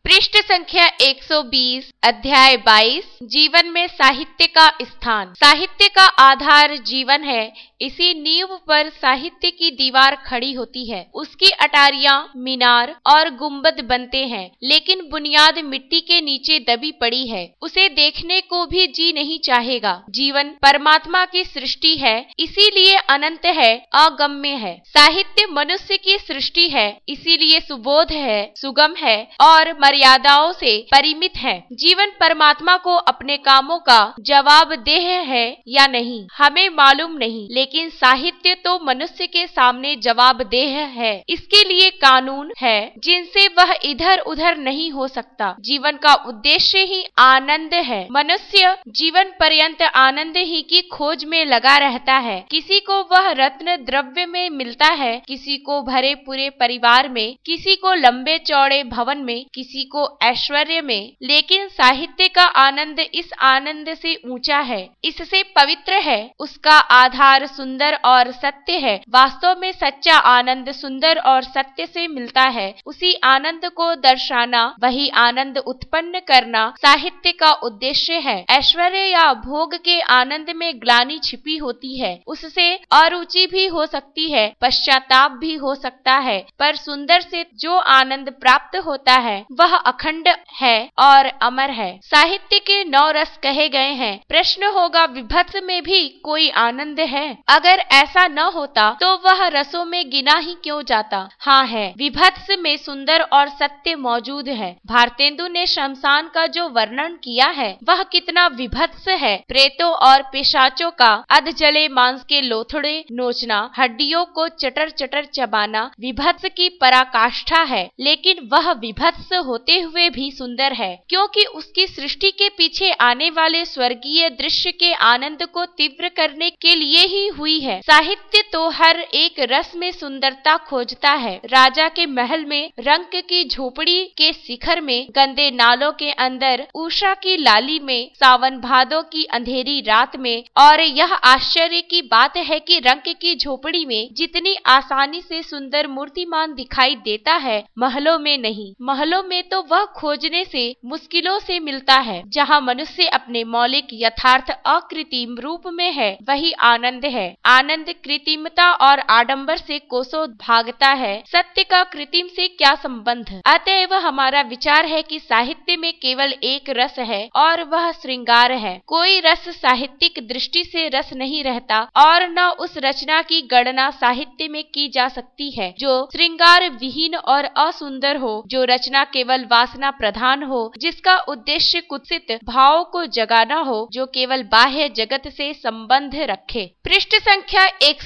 पृष्ठ संख्या 120, अध्याय 22, जीवन में साहित्य का स्थान। साहित्य का आधार जीवन है। इसी नींव पर साहित्य की दीवार खड़ी होती है। उसकी अटारियां, मीनार और गुंबद बनते हैं, लेकिन बुनियाद मिट्टी के नीचे दबी पड़ी है। उसे देखने को भी जी नहीं चाहेगा। जीवन परमात्मा की सृष्टि है, इसीलिए अनंत है, अगम्य है। साहित्य मनुष्य की सृष्टि है, इसीलिए सुबोध है, सुगम है और मर्यादाओं से परिमित है। जीवन परमात्मा को अपने कामों का जवाबदेह है या नहीं, हमें मालूम नहीं, लेकिन साहित्य तो मनुष्य के सामने जवाबदेह है। इसके लिए कानून है जिनसे वह इधर उधर नहीं हो सकता। जीवन का उद्देश्य ही आनंद है। मनुष्य जीवन पर्यंत आनंद ही की खोज में लगा रहता है। किसी को वह रत्न द्रव्य में मिलता है, किसी को भरे पूरे परिवार में, किसी को लंबे चौड़े भवन में, किसी को ऐश्वर्य में, लेकिन साहित्य का आनंद इस आनंद से ऊंचा है, इससे पवित्र है। उसका आधार सुंदर और सत्य है। वास्तव में सच्चा आनंद सुंदर और सत्य से मिलता है। उसी आनंद को दर्शाना, वही आनंद उत्पन्न करना साहित्य का उद्देश्य है। ऐश्वर्य या भोग के आनंद में ग्लानि छिपी होती है, उससे अरुचि भी हो सकती है, पश्चाताप भी हो सकता है, पर सुंदर से जो आनंद प्राप्त होता है वह अखंड है और अमर है। साहित्य के 9 रस कहे गए हैं। प्रश्न होगा, विभत्स में भी कोई आनंद है? अगर ऐसा न होता तो वह रसों में गिना ही क्यों जाता? हाँ है, विभत्स में सुंदर और सत्य मौजूद है। भारतेंदु ने शमशान का जो वर्णन किया है वह कितना विभत्स है। प्रेतों और पिशाचों का अधजले मांस के लोथड़े नोचना, हड्डियों को चटर चटर चबाना विभत्स की पराकाष्ठा है, लेकिन वह विभत्स होते हुए भी सुंदर है, क्योंकि उसकी सृष्टि के पीछे आने वाले स्वर्गीय दृश्य के आनंद को तीव्र करने के लिए ही हुई है। साहित्य तो हर एक रस में सुंदरता खोजता है। राजा के महल में, रंक की झोपड़ी के शिखर में, गंदे नालों के अंदर, उषा की लाली में, सावन भादों की अंधेरी रात में। और यह आश्चर्य की बात है कि रंक की झोपड़ी में जितनी आसानी से सुंदर मूर्तिमान दिखाई देता है, महलों में नहीं। महलों में तो वह खोजने से मुश्किलों से मिलता है। जहाँ मनुष्य अपने मौलिक यथार्थ अकृत्रिम रूप में है, वही आनंद है। आनंद कृत्रिमता और आडंबर से कोसों भागता है। सत्य का कृत्रिम से क्या संबंध? अतएव हमारा विचार है कि साहित्य में केवल एक रस है और वह श्रृंगार है। कोई रस साहित्यिक दृष्टि से रस नहीं रहता और न उस रचना की गणना साहित्य में की जा सकती है जो श्रृंगार विहीन और असुंदर हो, जो रचना केवल वासना प्रधान हो, जिसका उद्देश्य कुत्सित भावों को जगाना हो, जो केवल बाह्य जगत से संबंध रखे। पृष्ठ संख्या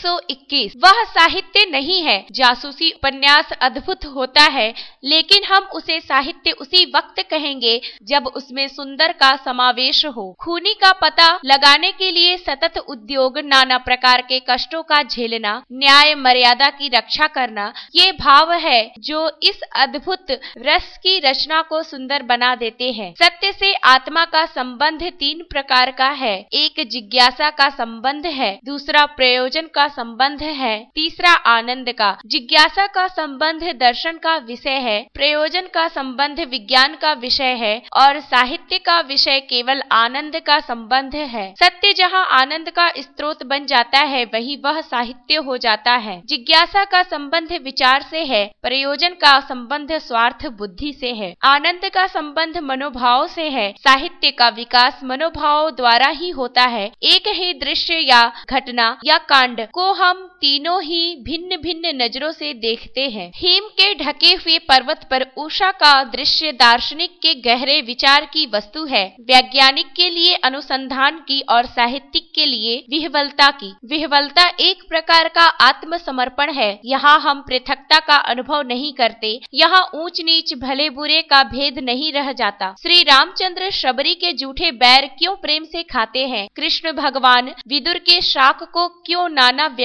121। वह साहित्य नहीं है। जासूसी उपन्यास अद्भुत होता है, लेकिन हम उसे साहित्य उसी वक्त कहेंगे जब उसमें सुंदर का समावेश हो। खूनी का पता लगाने के लिए सतत उद्योग, नाना प्रकार के कष्टों का झेलना, न्याय मर्यादा की रक्षा करना, ये भाव है जो इस अद्भुत रस की रचना को सुंदर बना देते हैं। सत्य से आत्मा का संबंध 3 प्रकार का है। एक जिज्ञासा का संबंध है, दूसरा प्रयोजन का संबंध है, तीसरा आनंद का। जिज्ञासा का संबंध दर्शन का विषय है, प्रयोजन का संबंध विज्ञान का विषय है और साहित्य का विषय केवल आनंद का संबंध है। सत्य जहाँ आनंद का स्रोत बन जाता है, वही वह साहित्य हो जाता है। जिज्ञासा का संबंध विचार से है, प्रयोजन का संबंध स्वार्थ बुद्धि से है, आनंद का संबंध मनोभाव से है। साहित्य का विकास मनोभाव द्वारा ही होता है। एक ही दृश्य या घटना या कांड को हम तीनों ही भिन्न भिन्न नजरों से देखते हैं। हिम के ढके हुए पर्वत पर उषा का दृश्य दार्शनिक के गहरे विचार की वस्तु है, वैज्ञानिक के लिए अनुसंधान की और साहित्यिक के लिए विह्वलता की। विह्वलता एक प्रकार का आत्मसमर्पण है। यहाँ हम पृथकता का अनुभव नहीं करते, यहाँ ऊंच नीच भले बुरे का भेद नहीं रह जाता। श्री रामचंद्र शबरी के जूठे बैर क्यों प्रेम से खाते हैं? कृष्ण भगवान विदुर के शाक को क्यों नाना व्यंजनों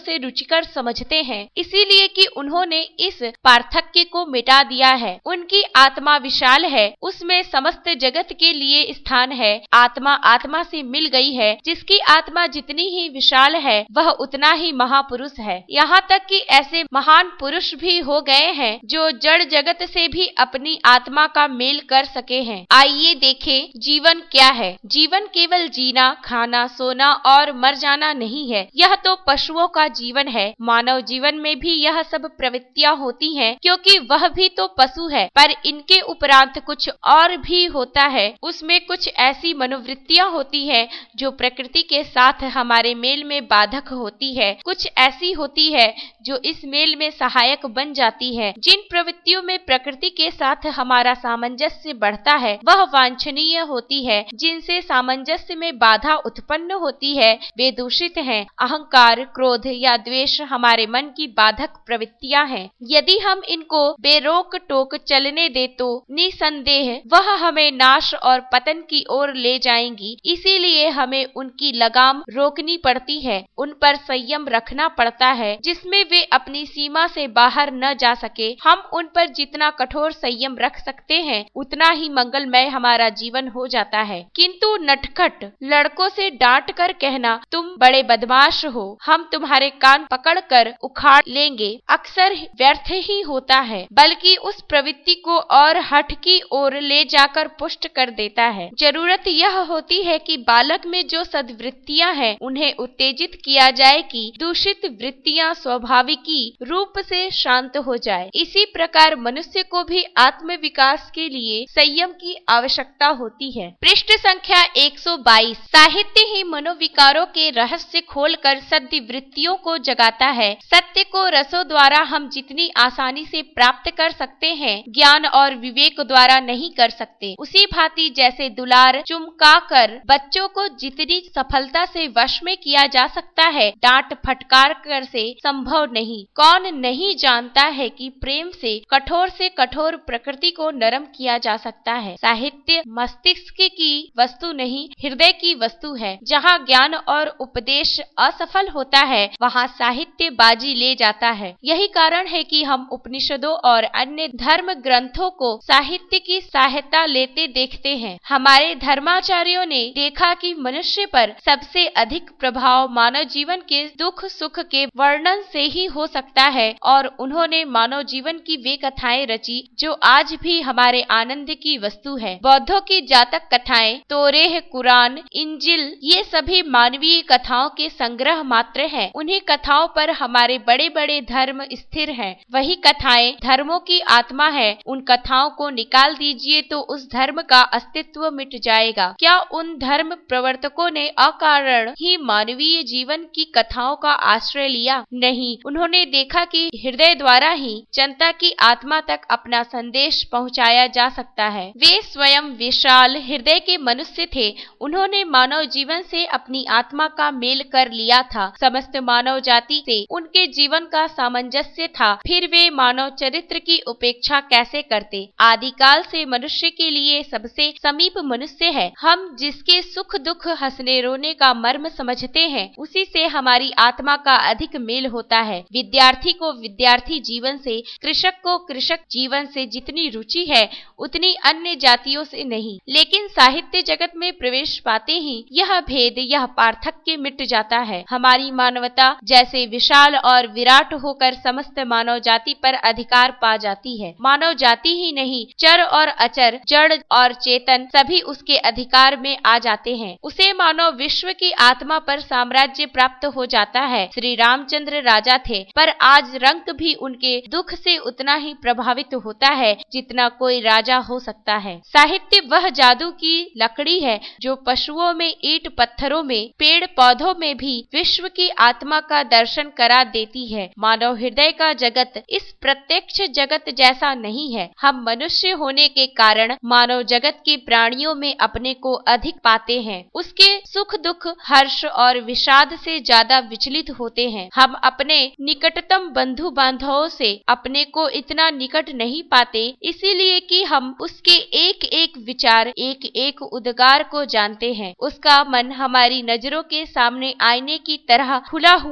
से रुचिकर समझते हैं, इसीलिए कि उन्होंने इस पार्थक्य को मिटा दिया है। उनकी आत्मा विशाल है, उसमें समस्त जगत के लिए स्थान है। आत्मा आत्मा से मिल गई है, जिसकी आत्मा जितनी ही विशाल है वह उतना ही महापुरुष है। यहाँ तक कि ऐसे महान पुरुष भी हो गए हैं जो जड़ जगत से भी अपनी आत्मा का मेल कर सके हैं। आइए देखें जीवन क्या है। जीवन केवल जीना, खाना, सोना और मर जाना नहीं है, यह तो पशुओं का जीवन है। मानव जीवन में भी यह सब प्रवृत्तियां होती हैं, क्योंकि वह भी तो पशु है। पर इनके उपरांत कुछ और भी होता है। उसमें कुछ ऐसी मनोवृत्तियां होती है जो प्रकृति के साथ हमारे मेल में बाधक होती है, कुछ ऐसी होती है जो इस मेल में सहायक बन जाती है। जिन प्रवृत्तियों में प्रकृति के साथ हमारा सामंजस्य बढ़ता है वह वांछनीय होती है, जिनसे सामंजस्य में बाधा उत्पन्न होती है वे दूषित हैं। अहंकार, क्रोध या द्वेष हमारे मन की बाधक प्रवृत्तियां हैं। यदि हम इनको बेरोक टोक चलने दे तो निसंदेह वह हमें नाश और पतन की ओर ले जाएंगी। इसीलिए हमें उनकी लगाम रोकनी पड़ती है, उन पर संयम रखना पड़ता है, जिसमें वे अपनी सीमा से बाहर न जा सके। हम उन पर जितना कठोर संयम रख सकते हैं उतना ही मंगलमय हमारा जीवन हो जाता है। किंतु नटखट लड़कों से डांट कर कहना तुम बड़े बदमाश हो, हम तुम्हारे कान पकड़ कर उखाड़ लेंगे, अक्सर व्यर्थ ही होता है, बल्कि उस प्रवृत्ति को और हठ की ओर ले जाकर पुष्ट कर देता है। जरूरत यह होती है कि बालक में जो सद्वृत्तियां हैं उन्हें उत्तेजित किया जाए कि दूषित वृत्तियां स्वाभाविकी रूप से शांत हो जाए। इसी प्रकार मनुष्य को भी आत्म विकास के लिए संयम की आवश्यकता होती है। पृष्ठ संख्या 122। साहित्य ही मनोविकारों के रहस्य खोलकर सद्य वृत्तियों को जगाता है। सत्य को रसों द्वारा हम जितनी आसानी से प्राप्त कर सकते हैं, ज्ञान और विवेक द्वारा नहीं कर सकते। उसी भांति जैसे दुलार चुमका कर बच्चों को जितनी सफलता से वश में किया जा सकता है, डांट फटकार कर से संभव नहीं। कौन नहीं जानता है कि प्रेम से कठोर प्रकृति को नरम किया जा सकता है। साहित्य मस्तिष्क की वस्तु नहीं, हृदय की वस्तु है। जहाँ ज्ञान और उपदेश असफल होता है वहाँ साहित्य बाजी ले जाता है। यही कारण है कि हम उपनिषदों और अन्य धर्म ग्रंथों को साहित्य की सहायता लेते देखते हैं। हमारे धर्माचार्यों ने देखा कि मनुष्य पर सबसे अधिक प्रभाव मानव जीवन के दुख सुख के वर्णन से ही हो सकता है, और उन्होंने मानव जीवन की वे कथाएं रची जो आज भी हमारे आनंद की वस्तु है। बौद्धों की जातक कथाएं, तोरेह, कुरान, इंजिल, ये सभी मानवीय कथाओं के संग्रह मात्र हैं। उन्हीं कथाओं पर हमारे बड़े बड़े धर्म स्थिर हैं। वही कथाएं धर्मों की आत्मा है। उन कथाओं को निकाल दीजिए तो उस धर्म का अस्तित्व मिट जाएगा। क्या उन धर्म प्रवर्तकों ने अकारण ही मानवीय जीवन की कथाओं का आश्रय लिया? नहीं, उन्होंने देखा कि हृदय द्वारा ही जनता की आत्मा तक अपना संदेश पहुंचाया जा सकता है। वे स्वयं विशाल हृदय के मनुष्य थे। उन्होंने मानव जीवन से अपनी आत्मा का मेल कर लिया था। समस्त मानव जाति से उनके जीवन का सामंजस्य था। फिर वे मानव चरित्र की उपेक्षा कैसे करते? आदिकाल से मनुष्य के लिए सबसे समीप मनुष्य है। हम जिसके सुख दुख, हंसने रोने का मर्म समझते हैं, उसी से हमारी आत्मा का अधिक मेल होता है। विद्यार्थी को विद्यार्थी जीवन से, कृषक को कृषक जीवन से जितनी रुचि है उतनी अन्य जातियों से नहीं। लेकिन साहित्य जगत में प्रवेश पाते ही यह भेद, यह पार्थक्य मिट जाता है। हमारी मानवता जैसे विशाल और विराट होकर समस्त मानव जाति पर अधिकार पा जाती है। मानव जाति ही नहीं, चर और अचर, जड़ और चेतन सभी उसके अधिकार में आ जाते हैं। उसे मानव विश्व की आत्मा पर साम्राज्य प्राप्त हो जाता है। श्री रामचंद्र राजा थे, पर आज रंक भी उनके दुख से उतना ही प्रभावित होता है जितना कोई राजा हो सकता है। साहित्य वह जादू की लकड़ी है जो पशुओं में, ईंट पत्थरों में, पेड़ पौधों में भी विश्व की आत्मा का दर्शन करा देती है। मानव हृदय का जगत इस प्रत्यक्ष जगत जैसा नहीं है। हम मनुष्य होने के कारण मानव जगत के प्राणियों में अपने को अधिक पाते हैं। उसके सुख दुख, हर्ष और विषाद से ज्यादा विचलित होते हैं। हम अपने निकटतम बंधु बांधवों से अपने को इतना निकट नहीं पाते, इसीलिए कि हम उसके एक एक विचार, एक एक उद्गार को जानते हैं। उसका मन हमारी नजरों के सामने आईने की तरह खुला हुआ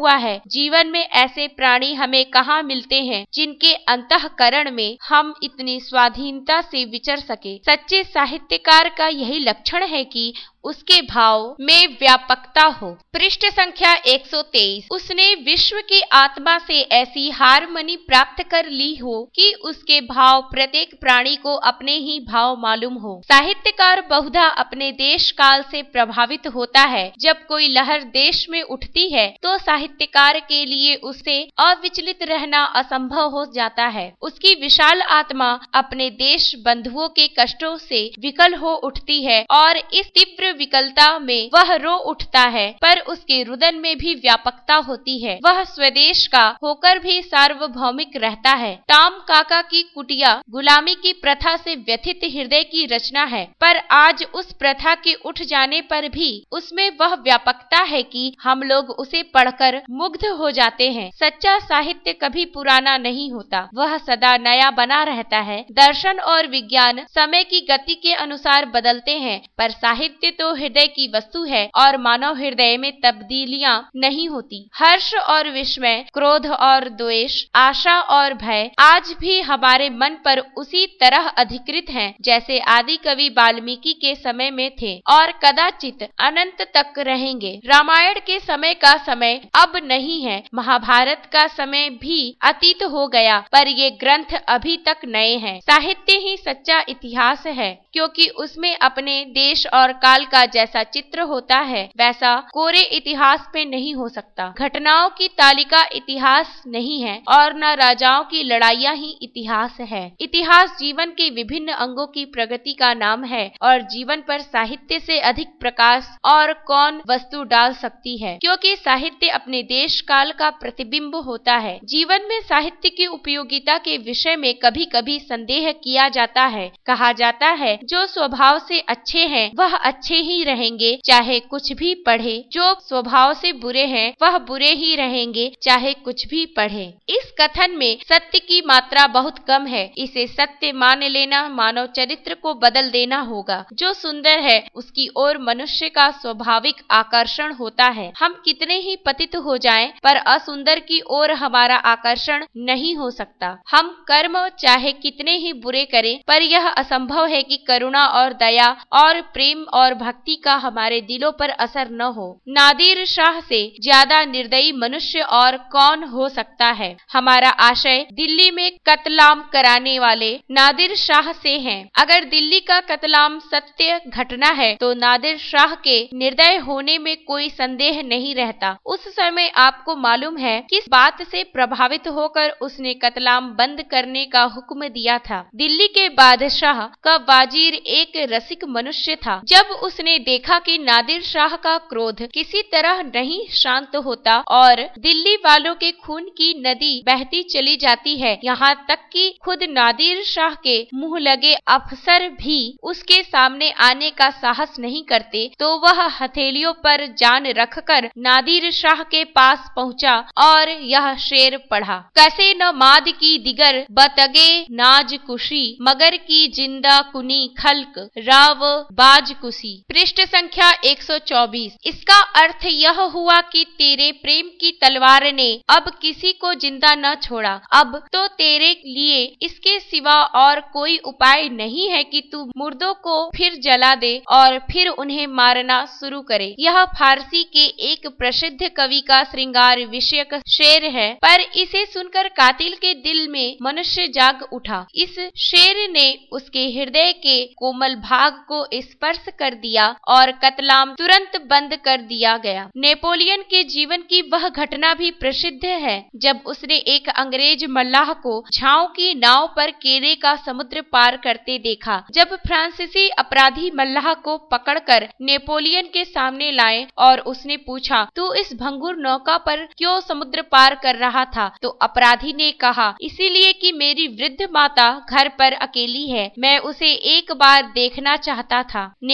हुआ है। जीवन में ऐसे प्राणी हमें कहाँ मिलते हैं जिनके अंतःकरण में हम इतनी स्वाधीनता से विचर सके। सच्चे साहित्यकार का यही लक्षण है कि उसके भाव में व्यापकता हो। पृष्ठ संख्या 123। उसने विश्व की आत्मा से ऐसी हारमनी प्राप्त कर ली हो कि उसके भाव प्रत्येक प्राणी को अपने ही भाव मालूम हो। साहित्यकार बहुधा अपने देश काल से प्रभावित होता है। जब कोई लहर देश में उठती है तो साहित्यकार के लिए उससे अविचलित रहना असंभव हो जाता है। उसकी विशाल आत्मा अपने देश बंधुओं के कष्टों से विकल हो उठती है और इस तीव्र विकलता में वह रो उठता है, पर उसके रुदन में भी व्यापकता होती है। वह स्वदेश का होकर भी सार्वभौमिक रहता है। टॉम काका की कुटिया गुलामी की प्रथा से व्यथित हृदय की रचना है, पर आज उस प्रथा के उठ जाने पर भी उसमें वह व्यापकता है कि हम लोग उसे पढ़कर मुग्ध हो जाते हैं। सच्चा साहित्य कभी पुराना नहीं होता, वह सदा नया बना रहता है। दर्शन और विज्ञान समय की गति के अनुसार बदलते हैं, पर साहित्य तो हृदय की वस्तु है और मानव हृदय में तब्दीलियां नहीं होती। हर्ष और विस्मय, क्रोध और द्वेष, आशा और भय आज भी हमारे मन पर उसी तरह अधिकृत हैं जैसे आदि कवि वाल्मीकि के समय में थे और कदाचित अनंत तक रहेंगे। रामायण के समय का समय अब नहीं है, महाभारत का समय भी अतीत हो गया, पर ये ग्रंथ अभी तक नए हैं। साहित्य ही सच्चा इतिहास है, क्योंकि उसमें अपने देश और काल का जैसा चित्र होता है वैसा कोरे इतिहास में नहीं हो सकता। घटनाओं की तालिका इतिहास नहीं है और न राजाओं की लड़ाइयाँ ही इतिहास है। इतिहास जीवन के विभिन्न अंगों की प्रगति का नाम है और जीवन पर साहित्य से अधिक प्रकाश और कौन वस्तु डाल सकती है, क्योंकि साहित्य अपने देश काल का प्रतिबिंब होता है। जीवन में साहित्य की उपयोगिता के विषय में कभी कभी संदेह किया जाता है। कहा जाता है जो स्वभाव से अच्छे हैं वह अच्छे ही रहेंगे चाहे कुछ भी पढ़े, जो स्वभाव से बुरे हैं वह बुरे ही रहेंगे चाहे कुछ भी पढ़े। इस कथन में सत्य की मात्रा बहुत कम है। इसे सत्य मान लेना मानव चरित्र को बदल देना होगा। जो सुंदर है उसकी ओर मनुष्य का स्वाभाविक आकर्षण होता है। हम कितने ही पतित हो जाएं, पर असुंदर की ओर हमारा आकर्षण नहीं हो सकता। हम कर्म चाहे कितने ही बुरे करें, पर यह असंभव है कि करुणा और दया और प्रेम और भक्ति का हमारे दिलों पर असर न हो। नादिर शाह से ज्यादा निर्दयी मनुष्य और कौन हो सकता है। हमारा आशय दिल्ली में कत्लाम कराने वाले नादिर शाह से है। अगर दिल्ली का कत्लाम सत्य घटना है तो नादिर शाह के निर्दय होने में कोई संदेह नहीं रहता। उस समय आपको मालूम है किस बात से प्रभावित होकर उसने कत्लाम बंद करने का हुक्म दिया था। दिल्ली के बादशाह का वाजीर एक रसिक मनुष्य था। जब उसने देखा कि नादिर शाह का क्रोध किसी तरह नहीं शांत होता और दिल्ली वालों के खून की नदी बहती चली जाती है, यहाँ तक कि खुद नादिर शाह के मुंह लगे अफसर भी उसके सामने आने का साहस नहीं करते, तो वह हथेलियों पर जान रखकर नादिर शाह के पास पहुंचा और यह शेर पढ़ा। कैसे न माद की दिगर बतगे नाज कुशी, मगर की जिंदा कुनी खल्क राव बाज कुसी। पृष्ठ संख्या 124। इसका अर्थ यह हुआ कि तेरे प्रेम की तलवार ने अब किसी को जिंदा न छोड़ा। अब तो तेरे लिए इसके सिवा और कोई उपाय नहीं है कि तू मुर्दों को फिर जला दे और फिर उन्हें मारना शुरू करे। यह फारसी के एक प्रसिद्ध कवि का श्रृंगार विषयक शेर है, पर इसे सुनकर कातिल के दिल में मनुष्य जाग उठा। इस शेर ने उसके हृदय के कोमल भाग को स्पर्श कर दिया और कत्लाम तुरंत बंद कर दिया गया। नेपोलियन के जीवन की वह घटना भी प्रसिद्ध है जब उसने एक अंग्रेज मल्लाह को झांव की नाव पर केरे का समुद्र पार करते देखा। जब फ्रांसीसी अपराधी मल्लाह को पकड़कर नेपोलियन के सामने लाए और उसने पूछा, तू इस भंगुर नौका पर क्यों समुद्र पार कर रहा था? तो अपराधी ने कहा, इसीलिए कि मेरी वृद्ध माता घर पर अकेली है, मैं उसे एक बार देखना चाहता था। नेपोलियन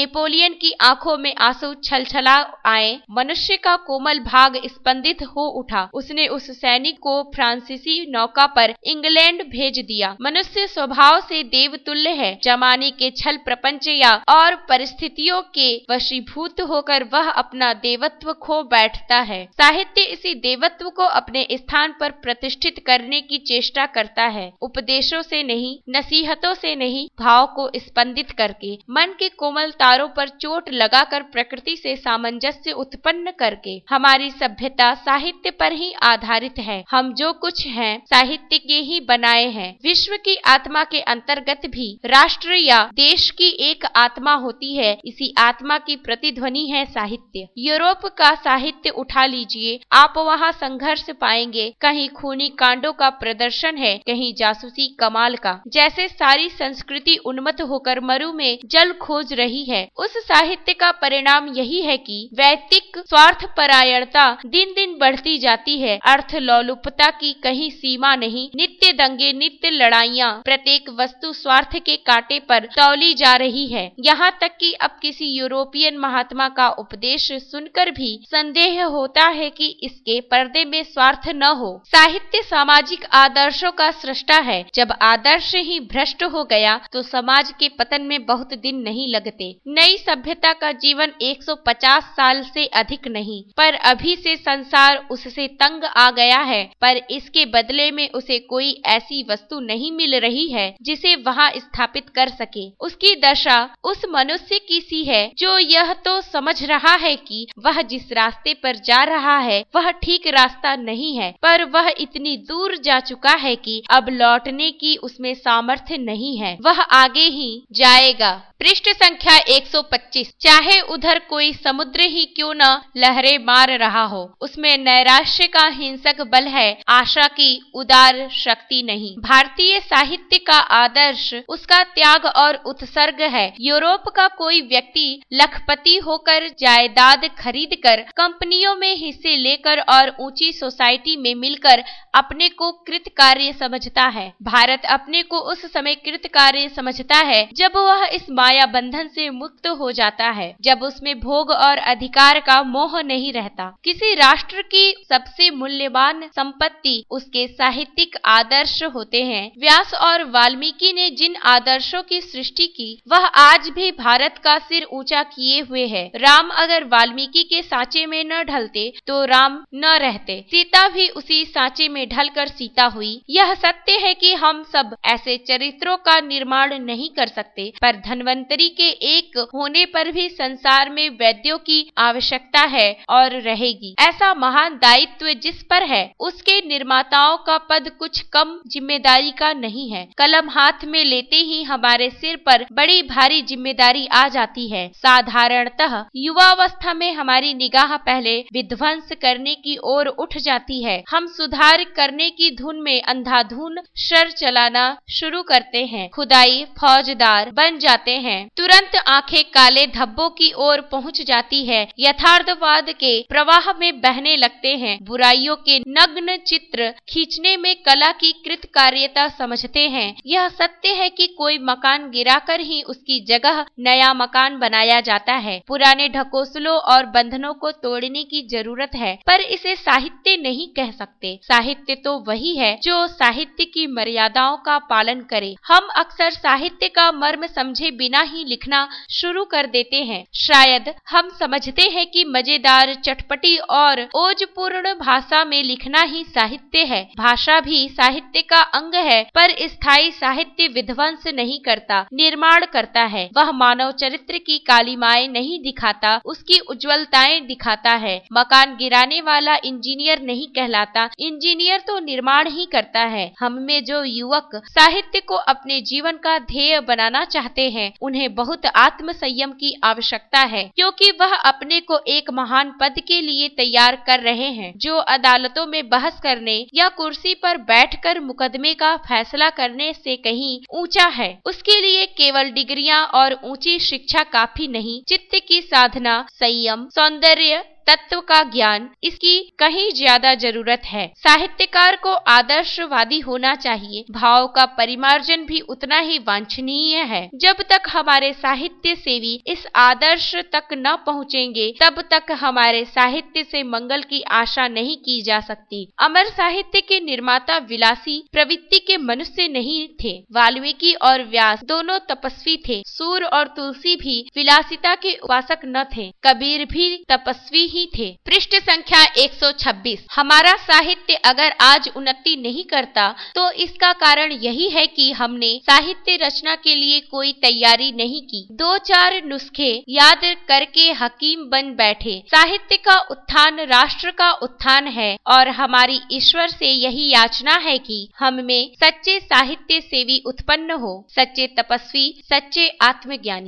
नेपोलियन की आंखों में आंसू छलछला आए। मनुष्य का कोमल भाग स्पंदित हो उठा। उसने उस सैनिक को फ्रांसीसी नौका पर इंग्लैंड भेज दिया। मनुष्य स्वभाव से देवतुल्य है। जमाने के छल प्रपंच या और परिस्थितियों के वशीभूत होकर वह अपना देवत्व खो बैठता है। साहित्य इसी देवत्व को अपने स्थान पर प्रतिष्ठित करने की चेष्टा करता है, उपदेशों से नहीं, नसीहतों से नहीं, भाव को स्पंदित करके, मन के कोमल तारों पर चोट लगाकर, प्रकृति से सामंजस्य उत्पन्न करके। हमारी सभ्यता साहित्य पर ही आधारित है। हम जो कुछ हैं साहित्य के ही बनाए हैं। विश्व की आत्मा के अंतर्गत भी राष्ट्र या देश की एक आत्मा होती है। इसी आत्मा की प्रतिध्वनि है साहित्य। यूरोप का साहित्य उठा लीजिए, आप वहाँ संघर्ष पाएंगे। कहीं खूनी कांडों का प्रदर्शन है, कहीं जासूसी कमाल का। जैसे सारी संस्कृति उन्मत्त होकर मरु में जल खोज रही है। उस साहित्य का परिणाम यही है कि वैयक्तिक स्वार्थपरायणता दिन दिन बढ़ती जाती है। अर्थ लोलुपता की कहीं सीमा नहीं। नित्य दंगे, नित्य लड़ाइयाँ, प्रत्येक वस्तु स्वार्थ के कांटे पर तौली जा रही है। यहाँ तक कि अब किसी यूरोपियन महात्मा का उपदेश सुनकर भी संदेह होता है कि इसके पर्दे में स्वार्थ न हो। साहित्य सामाजिक आदर्शों का सृष्टा है। जब आदर्श ही भ्रष्ट हो गया तो समाज के पतन में बहुत दिन नहीं लगते। नई सभ्यता का जीवन 150 साल से अधिक नहीं, पर अभी से संसार उससे तंग आ गया है। पर इसके बदले में उसे कोई ऐसी वस्तु नहीं मिल रही है जिसे वहाँ स्थापित कर सके। उसकी दशा उस मनुष्य की सी है जो यह तो समझ रहा है कि वह जिस रास्ते पर जा रहा है वह ठीक रास्ता नहीं है, पर वह इतनी दूर जा चुका है कि अब लौटने की उसमें सामर्थ्य नहीं है। वह आगे ही जाएगा। पृष्ठ संख्या 125। चाहे उधर कोई समुद्र ही क्यों न लहरें मार रहा हो, उसमें नैराश्य का हिंसक बल है, आशा की उदार शक्ति नहीं। भारतीय साहित्य का आदर्श उसका त्याग और उत्सर्ग है। यूरोप का कोई व्यक्ति लखपति होकर, जायदाद खरीद कर, कंपनियों में हिस्से लेकर और ऊंची सोसाइटी में मिलकर अपने को कृतकार्य समझता है। भारत अपने को उस समय कृतकार्य समझता है जब वह इस माया बंधन से मुक्त हो जाता है, जब उसमें भोग और अधिकार का मोह नहीं रहता। किसी राष्ट्र की सबसे मूल्यवान संपत्ति उसके साहित्यिक आदर्श होते हैं। व्यास और वाल्मीकि ने जिन आदर्शों की सृष्टि की वह आज भी भारत का सिर ऊंचा किए हुए है। राम अगर वाल्मीकि के सांचे में न ढलते तो राम न रहते। सीता भी उसी सांचे में ढलकर सीता हुई। यह सत्य है कि हम सब ऐसे चरित्रों का निर्माण नहीं कर सकते, पर धन्वंतरी के एक होने पर भी संसार में वैद्यों की आवश्यकता है और रहेगी। ऐसा महान दायित्व जिस पर है उसके निर्माताओं का पद कुछ कम जिम्मेदारी का नहीं है। कलम हाथ में लेते ही हमारे सिर पर बड़ी भारी जिम्मेदारी आ जाती है। साधारणतः युवावस्था में हमारी निगाह पहले विध्वंस करने की ओर उठ जाती है। हम सुधार करने की धुन में अंधाधुन शर चलाना शुरू करते हैं। खुदाई फौजदार बन जाते हैं। तुरंत आंखें काले धब्बों की ओर पहुंच जाती है। यथार्थवाद के प्रवाह में बहने लगते हैं। बुराइयों के नग्न चित्र खींचने में कला की कृतकार्यता समझते हैं। यह सत्य है कि कोई मकान गिराकर ही उसकी जगह नया मकान बनाया जाता है। पुराने ढकोसलों और बंधनों को तोड़ने की जरूरत है, पर इसे साहित्य नहीं कह सकते। साहित्य तो वही है जो साहित्य की मर्यादाओं का पालन करे। हम अक्सर साहित्य का मर्म समझे बिना ही लिखना शुरू कर देते हैं। शायद हम समझते हैं कि मजेदार, चटपटी और ओजपूर्ण भाषा में लिखना ही साहित्य है। भाषा भी साहित्य का अंग है, पर स्थायी साहित्य विध्वंस नहीं करता, निर्माण करता है। वह मानव चरित्र की कालिमाएं नहीं दिखाता, उसकी उज्ज्वलताएं दिखाता है। मकान गिराने वाला इंजीनियर नहीं कहलाता, इंजीनियर तो निर्माण ही करता है। हम में जो युवक साहित्य को अपने जीवन का ध्येय बनाना चाहते हैं उन्हें बहुत आत्म संयम की आवश्यकता है, क्योंकि वह अपने को एक महान पद के लिए तैयार कर रहे हैं जो अदालतों में बहस करने या कुर्सी पर बैठकर मुकदमे का फैसला करने से कहीं ऊंचा है। उसके लिए केवल डिग्रियां और ऊंची शिक्षा काफी नहीं, चित्त की साधना, संयम, सौंदर्य, तत्व का ज्ञान, इसकी कहीं ज्यादा जरूरत है। साहित्यकार को आदर्शवादी होना चाहिए। भाव का परिमार्जन भी उतना ही वांछनीय है। जब तक हमारे साहित्य सेवी इस आदर्श तक न पहुँचेंगे, तब तक हमारे साहित्य से मंगल की आशा नहीं की जा सकती। अमर साहित्य के निर्माता विलासी प्रवृत्ति के मनुष्य नहीं थे। वाल्मीकि और व्यास दोनों तपस्वी थे। सूर और तुलसी भी विलासिता के उपासक न थे। कबीर भी तपस्वी ही थे। पृष्ठ संख्या 126। हमारा साहित्य अगर आज उन्नति नहीं करता तो इसका कारण यही है कि हमने साहित्य रचना के लिए कोई तैयारी नहीं की। 2-4 नुस्खे याद करके हकीम बन बैठे। साहित्य का उत्थान राष्ट्र का उत्थान है और हमारी ईश्वर से यही याचना है कि हम में सच्चे साहित्य सेवी उत्पन्न हो, सच्चे तपस्वी, सच्चे आत्मज्ञानी।